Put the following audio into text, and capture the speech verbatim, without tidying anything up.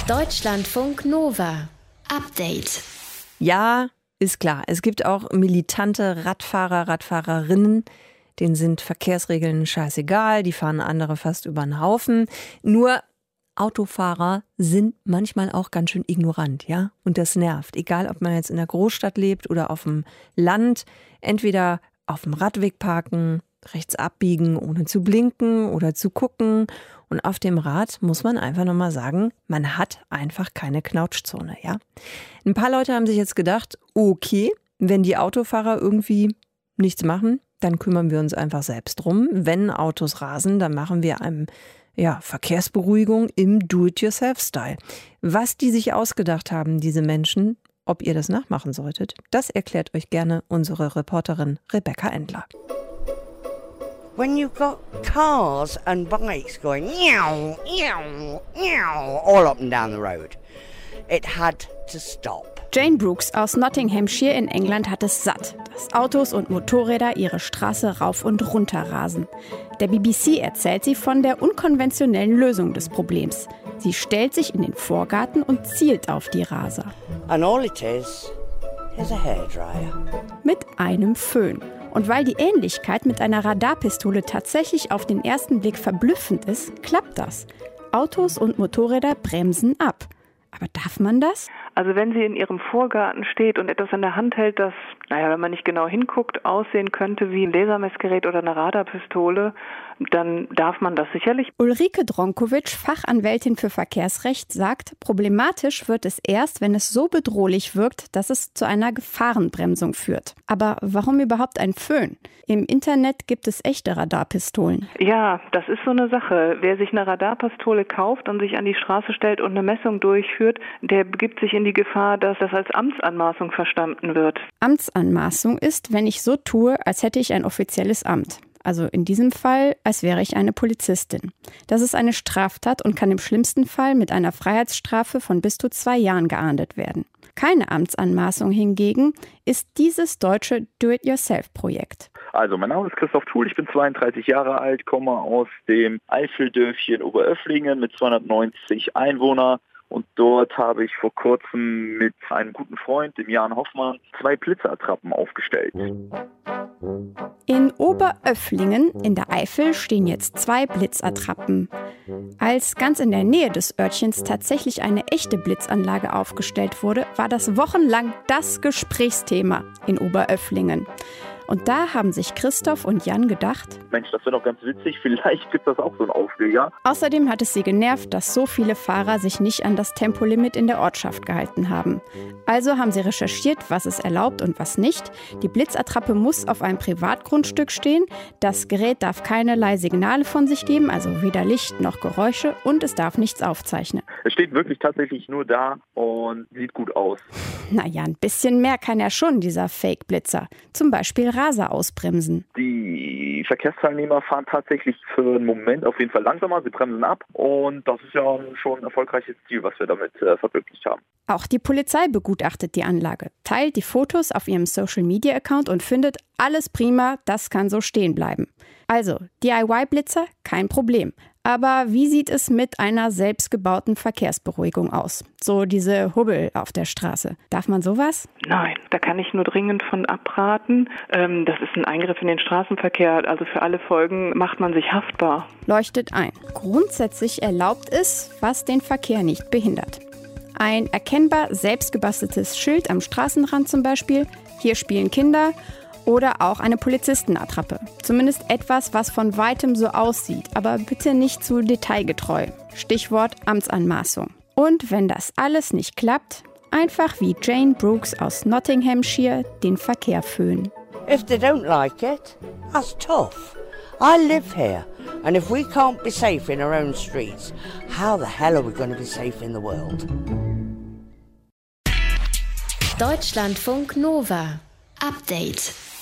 Deutschlandfunk Nova. Update. Ja, ist klar. Es gibt auch militante Radfahrer, Radfahrerinnen. Denen sind Verkehrsregeln scheißegal. Die fahren andere fast über den Haufen. Nur Autofahrer sind manchmal auch ganz schön ignorant, ja? Und das nervt. Egal, ob man jetzt in der Großstadt lebt oder auf dem Land. Entweder auf dem Radweg parken, rechts abbiegen, ohne zu blinken oder zu gucken. Und auf dem Rad muss man einfach nochmal sagen, man hat einfach keine Knautschzone, ja? Ein paar Leute haben sich jetzt gedacht, okay, wenn die Autofahrer irgendwie nichts machen, dann kümmern wir uns einfach selbst drum. Wenn Autos rasen, dann machen wir einem ja, Verkehrsberuhigung im Do-it-yourself-Style. Was die sich ausgedacht haben, diese Menschen, ob ihr das nachmachen solltet, das erklärt euch gerne unsere Reporterin Rebecca Endler. When you've got cars and bikes going meow, meow, meow, all up and down the road, it had to stop. Jane Brooks aus Nottinghamshire in England hat es satt, dass Autos und Motorräder ihre Straße rauf und runter rasen. Der B B C erzählt sie von der unkonventionellen Lösung des Problems. Sie stellt sich in den Vorgarten und zielt auf die Raser. And all it is is a hairdryer. Mit einem Föhn. Und weil die Ähnlichkeit mit einer Radarpistole tatsächlich auf den ersten Blick verblüffend ist, klappt das. Autos und Motorräder bremsen ab. Aber darf man das? Also wenn sie in ihrem Vorgarten steht und etwas in der Hand hält, das, naja, wenn man nicht genau hinguckt, aussehen könnte wie ein Lasermessgerät oder eine Radarpistole, dann darf man das sicherlich. Ulrike Dronkovic, Fachanwältin für Verkehrsrecht, sagt, problematisch wird es erst, wenn es so bedrohlich wirkt, dass es zu einer Gefahrenbremsung führt. Aber warum überhaupt ein Föhn? Im Internet gibt es echte Radarpistolen. Ja, das ist so eine Sache. Wer sich eine Radarpistole kauft und sich an die Straße stellt und eine Messung durchführt, der begibt sich in die Gefahr, dass das als Amtsanmaßung verstanden wird. Amtsanmaßung ist, wenn ich so tue, als hätte ich ein offizielles Amt. Also in diesem Fall, als wäre ich eine Polizistin. Das ist eine Straftat und kann im schlimmsten Fall mit einer Freiheitsstrafe von bis zu zwei Jahren geahndet werden. Keine Amtsanmaßung hingegen ist dieses deutsche Do-it-yourself-Projekt. Also, mein Name ist Christoph Thuhl, ich bin zweiunddreißig Jahre alt, komme aus dem Eifeldörfchen Oberöfflingen mit zweihundertneunzig Einwohnern. Und dort habe ich vor kurzem mit einem guten Freund, dem Jan Hoffmann, zwei Blitzattrappen aufgestellt. In Oberöfflingen in der Eifel stehen jetzt zwei Blitzattrappen. Als ganz in der Nähe des Örtchens tatsächlich eine echte Blitzanlage aufgestellt wurde, war das wochenlang das Gesprächsthema in Oberöfflingen. Und da haben sich Christoph und Jan gedacht, Mensch, das wäre doch ganz witzig, vielleicht gibt das auch so einen Aufreger. Außerdem hat es sie genervt, dass so viele Fahrer sich nicht an das Tempolimit in der Ortschaft gehalten haben. Also haben sie recherchiert, was ist erlaubt und was nicht. Die Blitzattrappe muss auf einem Privatgrundstück stehen. Das Gerät darf keinerlei Signale von sich geben, also weder Licht noch Geräusche, und es darf nichts aufzeichnen. Es steht wirklich tatsächlich nur da und sieht gut aus. Naja, ein bisschen mehr kann er schon, dieser Fake-Blitzer. Zum Beispiel Raser ausbremsen. Die Verkehrsteilnehmer fahren tatsächlich für einen Moment auf jeden Fall langsamer, sie bremsen ab und das ist ja schon ein erfolgreiches Ziel, was wir damit äh, verwirklicht haben. Auch die Polizei begutachtet die Anlage, teilt die Fotos auf ihrem Social-Media-Account und findet, alles prima, das kann so stehen bleiben. Also, D I Y-Blitzer, kein Problem. Aber wie sieht es mit einer selbstgebauten Verkehrsberuhigung aus? So diese Hubbel auf der Straße. Darf man sowas? Nein, da kann ich nur dringend von abraten. Ähm, das ist ein Eingriff in den Straßenverkehr. Also für alle Folgen macht man sich haftbar. Leuchtet ein. Grundsätzlich erlaubt es, was den Verkehr nicht behindert. Ein erkennbar selbstgebasteltes Schild am Straßenrand zum Beispiel. Hier spielen Kinder. Oder auch eine Polizistenattrappe. Zumindest etwas, was von weitem so aussieht, aber bitte nicht zu detailgetreu. Stichwort Amtsanmaßung. Und wenn das alles nicht klappt, einfach wie Jane Brooks aus Nottinghamshire den Verkehr föhnen. If they don't like it, that's tough. I live here, and if we can't be safe in our own streets, how the hell are we going to be safe in the world? Deutschlandfunk Nova. Update.